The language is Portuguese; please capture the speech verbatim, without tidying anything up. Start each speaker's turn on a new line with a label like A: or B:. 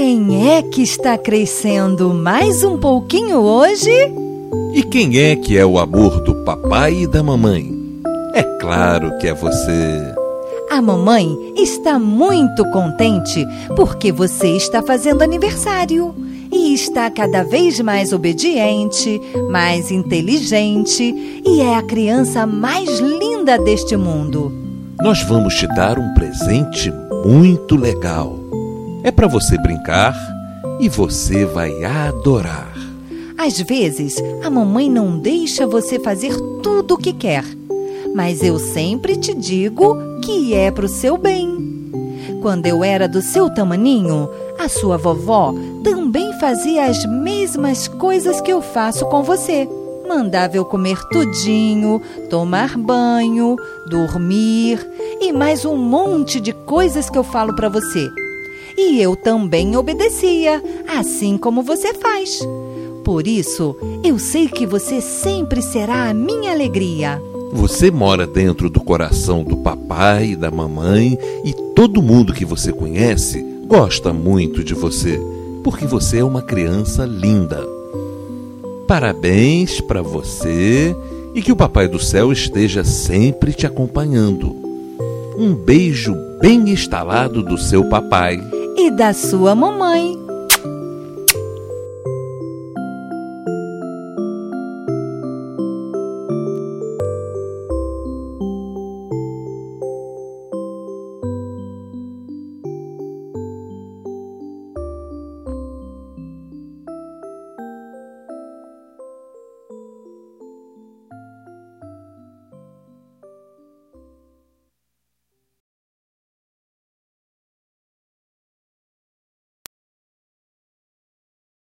A: Quem é que está crescendo mais um pouquinho hoje?
B: E quem é que é o amor do papai e da mamãe? É claro que é você.
A: A mamãe está muito contente porque você está fazendo aniversário e está cada vez mais obediente, mais inteligente e é a criança mais linda deste mundo.
B: Nós vamos te dar um presente muito legal. É para você brincar e você vai adorar.
A: Às vezes, a mamãe não deixa você fazer tudo o que quer, mas eu sempre te digo que é pro seu bem. Quando eu era do seu tamaninho, a sua vovó também fazia as mesmas coisas que eu faço com você. Mandava eu comer tudinho, tomar banho, dormir e mais um monte de coisas que eu falo para você. E eu também obedecia, assim como você faz. Por isso, eu sei que você sempre será a minha alegria.
B: Você mora dentro do coração do papai e da mamãe e todo mundo que você conhece gosta muito de você, porque você é uma criança linda. Parabéns para você e que o Papai do Céu esteja sempre te acompanhando. Um beijo bem estalado do seu papai
A: e da sua mamãe.